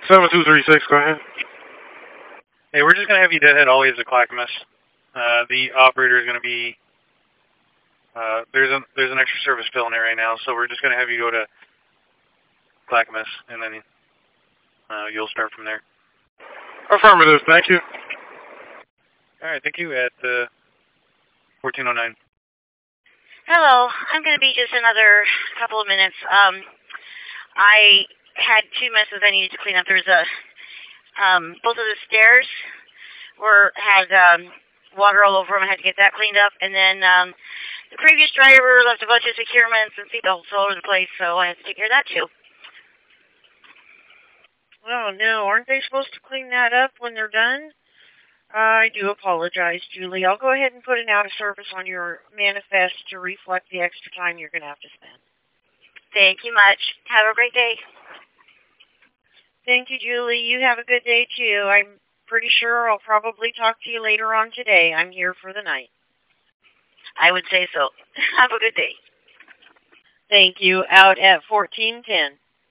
7236, go ahead. Hey, we're just going to have you deadhead always to Clackamas. The operator is going to be, there's an extra service filling it right now, so we're just going to have you go to Clackamas, and then you'll start from there. Affirmative, thank you. All right, thank you, at 1409. Hello, I'm going to be just another couple of minutes. I had two messes I needed to clean up. There's both of the stairs had water all over them. I had to get that cleaned up. And then the previous driver left a bunch of securements and seatbelts all over the place, so I had to take care of that too. Oh, no. Aren't they supposed to clean that up when they're done? I do apologize, Julie. I'll go ahead and put an out of service on your manifest to reflect the extra time you're going to have to spend. Thank you much. Have a great day. Thank you, Julie. You have a good day, too. I'm pretty sure I'll probably talk to you later on today. I'm here for the night. I would say so. Have a good day. Thank you. Out at 1410.